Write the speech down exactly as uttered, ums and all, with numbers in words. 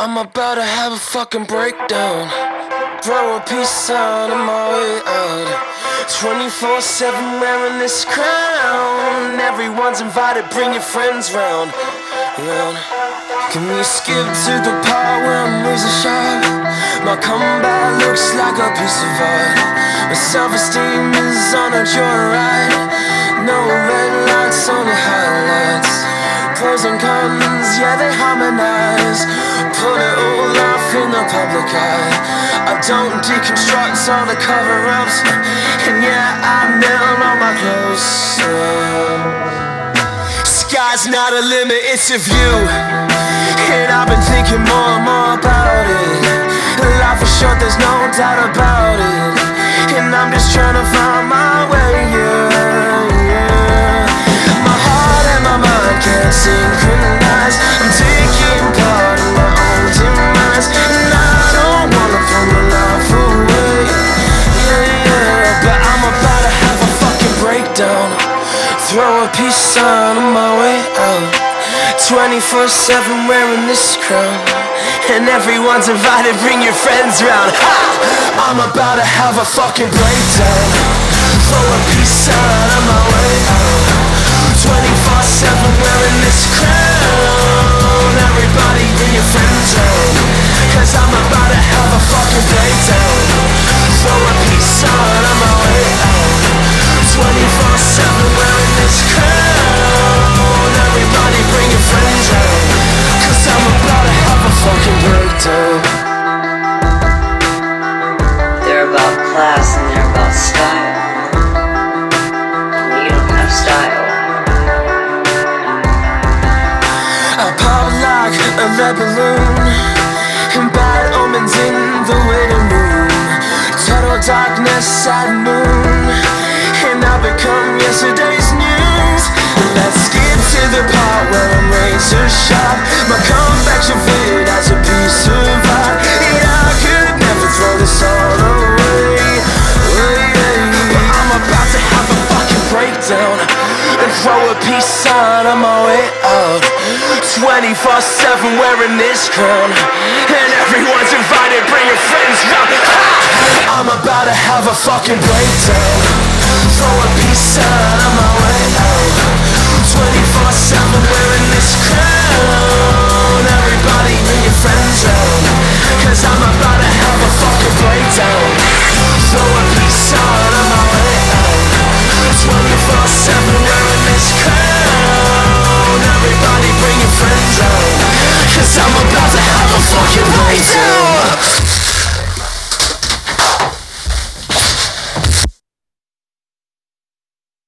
I'm about to have a fucking breakdown. Throw a peace sign on my way out. twenty-four seven wearing this crown. Everyone's invited, bring your friends round, round. Can we skip to the part where I'm razor sharp? My comeback looks like a piece of art. My self-esteem is on a joyride. No red lights, only highlights. Pros and cons, yeah, they harmonize. Put it all off in the public eye. I don't deconstruct all the cover-ups. And yeah, I nail all my clothes. Sky's not a limit, it's a view. And I've been thinking more and more about it. Life is short, there's no doubt about it. And I'm just trying to find my way, yeah, yeah. My heart and my mind can't synchronize. I'm taking part in my own demise. And I don't wanna throw my life away, yeah, yeah. But I'm about to have a fucking breakdown. Throw a peace sign on my way out. twenty-four seven wearing this crown. And everyone's invited, bring your friends round. Ha! I'm about to have a fucking breakdown. Throw a peace sign on my way out. twenty-four seven wearing this crown. Everybody bring your friends round. Cause I'm about to have a fucking breakdown. Throw a peace sign on my way out. twenty-four seven wearing this crown. Everybody bring your friends round. Cause I'm about to have a fucking breakdown. They're about class and they're about style. We don't have style. I pop like a red balloon. And bad omens in the waiting room. Total darkness at noon. And I become yesterday's news. Let's skip to the part where I'm razor sharp. My comeback's your vid as a piece of art. And I could never throw this all away, away. But I'm about to have a fucking breakdown. And throw a peace sign on my way out. twenty-four seven wearing this crown. And everyone's invited, bring your friends round. Ah! I'm about to have a fucking breakdown. Throw a peace sign on my way out. twenty-four seven wearing this crown.